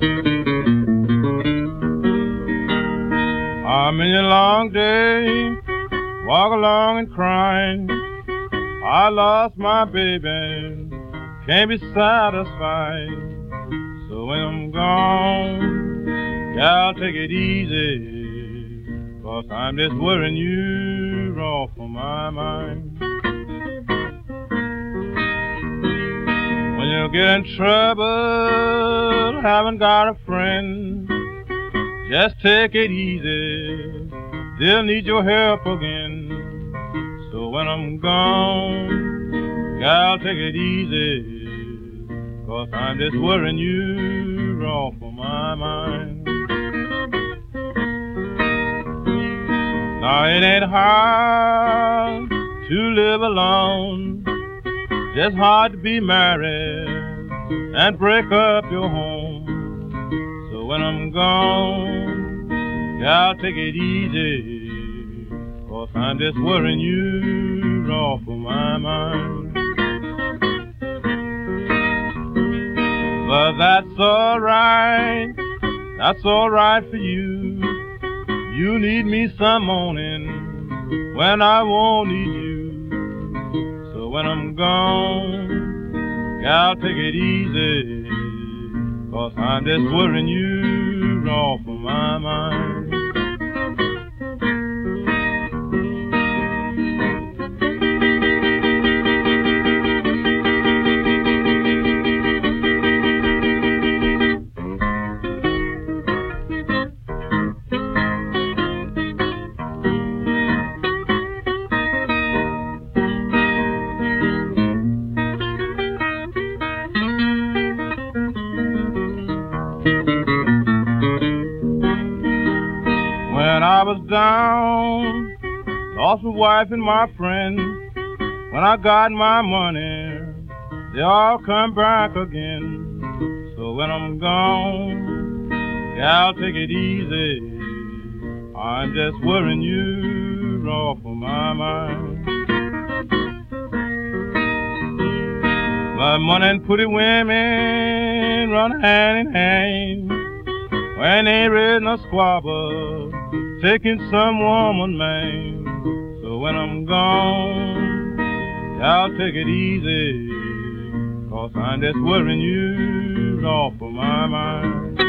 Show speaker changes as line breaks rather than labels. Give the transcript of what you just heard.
How many long days walk along and crying, I lost my baby, can't be satisfied. So when I'm gone, gal, take it easy, 'cause I'm just worrying you off of my mind. When you get in trouble, haven't got a friend, just take it easy, they'll need your help again. So when I'm gone, gal, take it easy, 'cause I'm just worrying you off of my mind. Now it ain't hard to live alone, just hard to be married and break up your home. So when I'm gone, gal, take it easy, 'cause I'm just worrying you off of my mind. But that's all right for you. You need me some morning when I won't need you. So when I'm gone, gal, take it easy, 'cause I'm just worrying you off of my mind. When I was down, lost my wife and my friend, when I got my money, they all come back again. So when I'm gone, gal, take it easy, I'm just worrying you off of my mind. But money and pretty women run hand in hand, when they raise no squabble, taking some woman man. So when I'm gone, y'all take it easy, 'cause I'm just worrying you off of my mind.